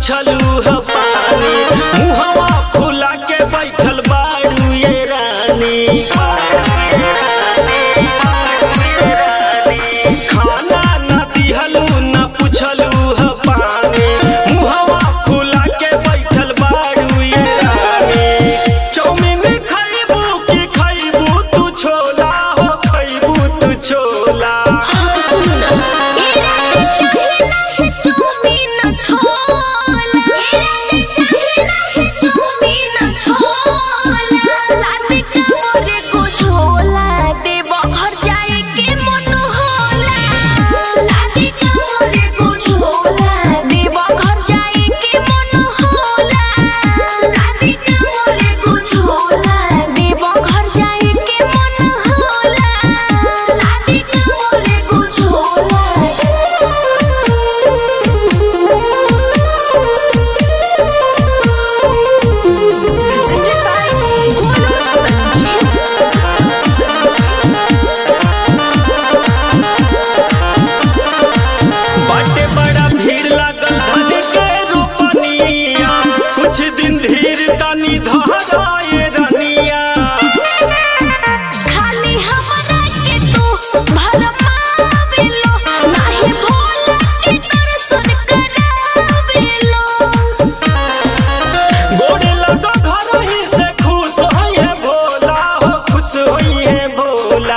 पुछलू ह पानी मुहवा फुला के बैठल बाड़ू ये रानी। खाना न दिहलू न पुछलू ह पानी मुहवा फुला के बैठल बाड़ू ये रानी। चौमिन खइबू कि खइबू तू छोला हो खइबू तू छोला। कुछ दिन धीर तनी धारा ये रनिया। खाली हमरा के तू भरमावेलो नाही भोला के दर्शन करावेलो। गोड़े लगो घर ही से खुश होइए भोला हो खुश होइए भोला।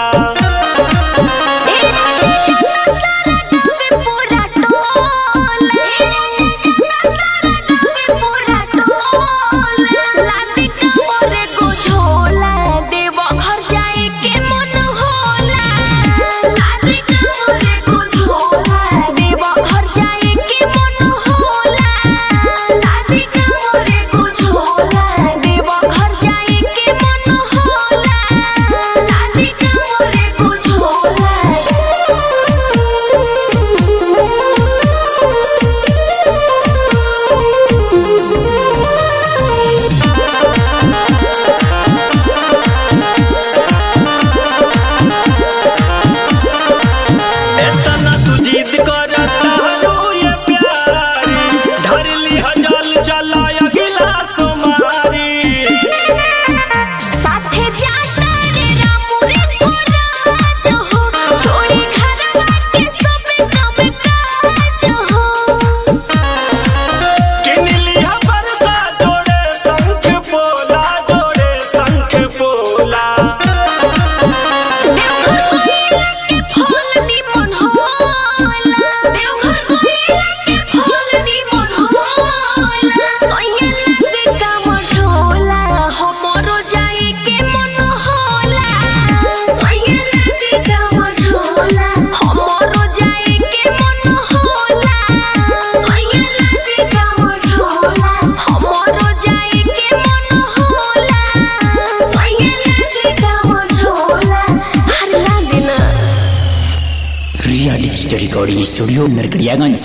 Real story recording studio Narkatiaganj.